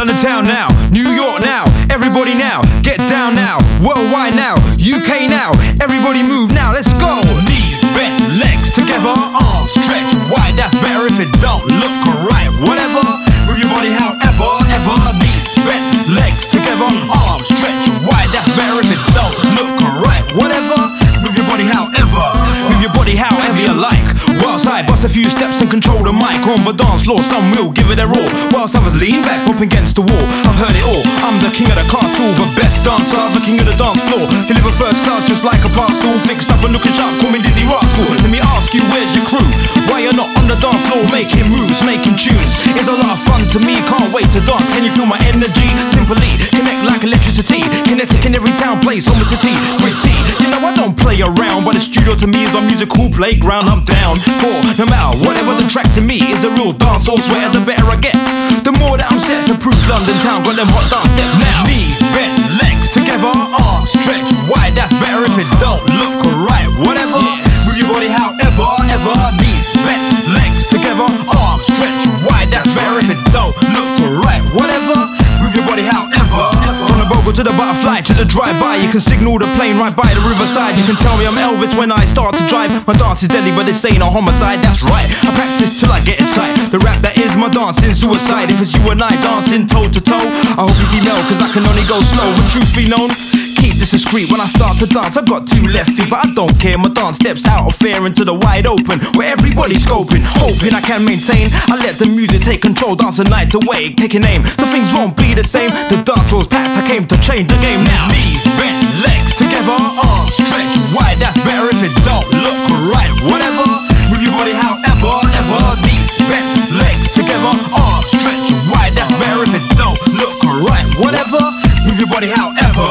London town now, New York now, everybody now, get down now, worldwide now, UK now, everybody move now, let's go. Knees bent, legs together, arms stretched wide, that's better if it don't look right. Whatever, move your body however, ever. Knees bent, legs together, arms stretched wide, that's better if it don't look right. Whatever, move your body however, move your body however you like. Whilst I bust a few steps and control the mic on the dance floor, some will give it their all, whilst others lean back up against the wall. I've heard it all, I'm the king of the castle, the best dancer, the king of the dance floor. Deliver first class just like a parcel, fixed up and looking sharp, call me Dizzy Rascal. Let me ask you, where's your crew? Why you're not on the dance floor making moves, making tunes? It's a lot of fun to me, can't wait to dance. Can you feel my energy? Simply connect like electricity, kinetic in every town, place, home city, gritty. You know I don't play around, but the studio to me is my musical playground. I'm down for no matter whatever the track to me is a real dance. All sweater, the better I get, the more that I'm set to prove London town got them hot dance steps now. Knees bent, legs together, arms stretched wide, that's better if it don't look right. Whatever, move your body however, ever. Knees bent, legs together, arms stretched wide, that's better if it don't look right. Whatever, move your body however. From the bogle to the butterfly to the drive-by, you can signal the plane right by the riverside. You can tell me I'm Elvis when I start to drive. My dance is deadly but this ain't a homicide, that's right. I practice till I get it tight, the rap that is my dancing suicide. If it's you and I dancing toe to toe, I hope you female cause I can only go slow. But truth be known, keep this discreet when I start to dance. I got two left feet but I don't care, my dance steps out of fear into the wide open where everybody's scoping, hoping I can maintain. I let the music take control, dance a night away, taking aim, so things won't be the same. The dance floor's packed, I came to change the game now. Knees bent, legs together, arms stretched wide, that's better if it don't look right. Whatever, move your body however, ever. Knees bent, legs together, arms stretched wide, that's better if it don't look right. Whatever, move your body however.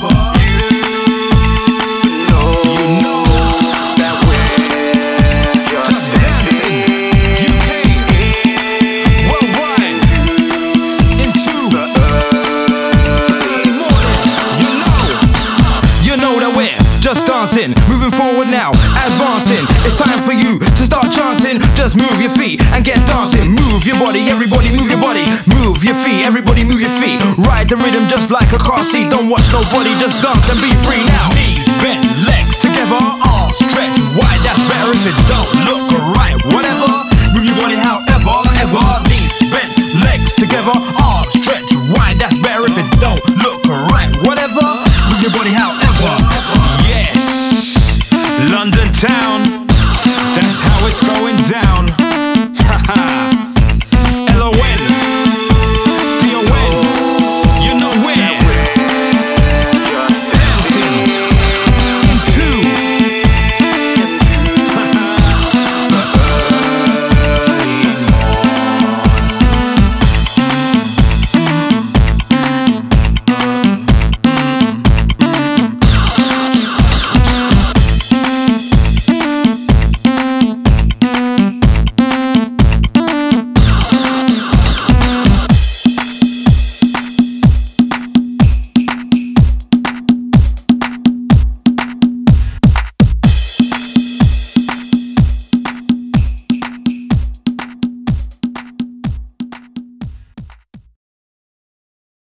Moving forward now, advancing. It's time for you to start chancing. Just move your feet and get dancing. Move your body, everybody move your body. Move your feet, everybody move your feet. Ride the rhythm just like a car seat. Don't watch nobody, just dance and be free now. Knees bent, legs together, arms stretched wide, that's better if it don't look right. Whatever, move your body however, ever. Knees bent, legs together, arms stretched wide, that's better if it don't look right. Whatever, move your body however. London town, that's how it's going down.